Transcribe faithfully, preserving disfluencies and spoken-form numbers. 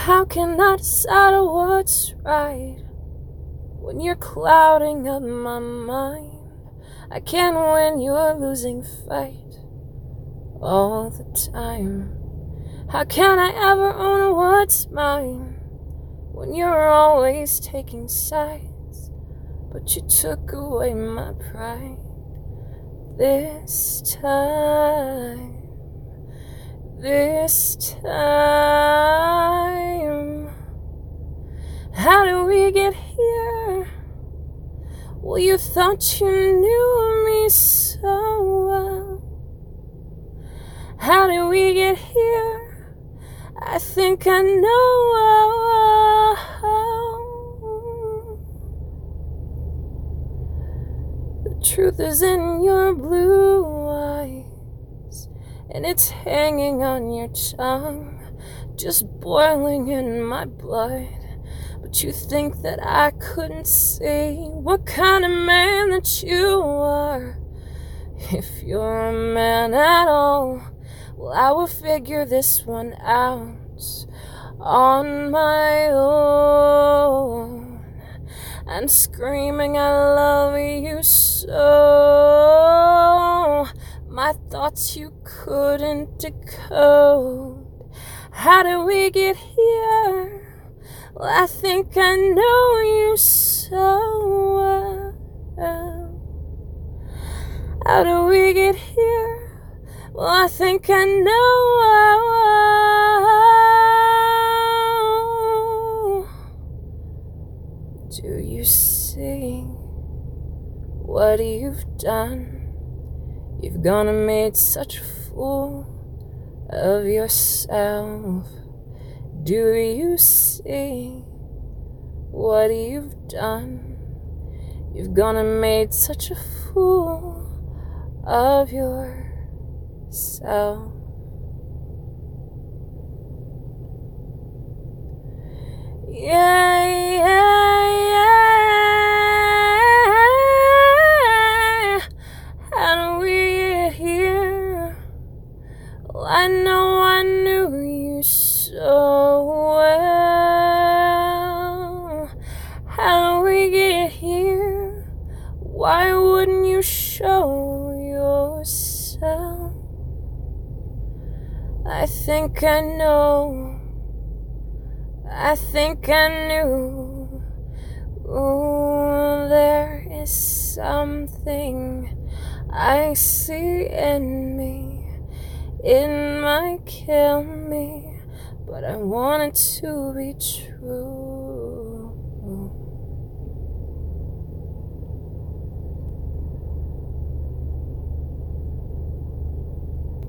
How can I decide what's right when you're clouding up my mind? I can't win, you're losing fight all the time. How can I ever own what's mine when you're always taking sides? But you took away my pride this time. This time. How did we get here? Well, you thought you knew me so well. How did we get here? I think I know how. The truth is in your blue eyes, and it's hanging on your tongue, just boiling in my blood. But you think that I couldn't see what kind of man that you are. If you're a man at all, well, I will figure this one out on my own. And screaming I love you so, my thoughts you couldn't decode. How did we get here? Well, I think I know you so well. How did we get here? Well, I think I know how. Do you see what you've done? You've gone and made such a fool of yourself. Do you see what you've done? You've gone and made such a fool of yourself. Yeah, yeah, yeah. How do we get here? Well, I know I knew you so well. How do we get here? Why wouldn't you show yourself? I think I know. I think I knew. Ooh, there is something I see in me. It might kill me, but I want it to be true.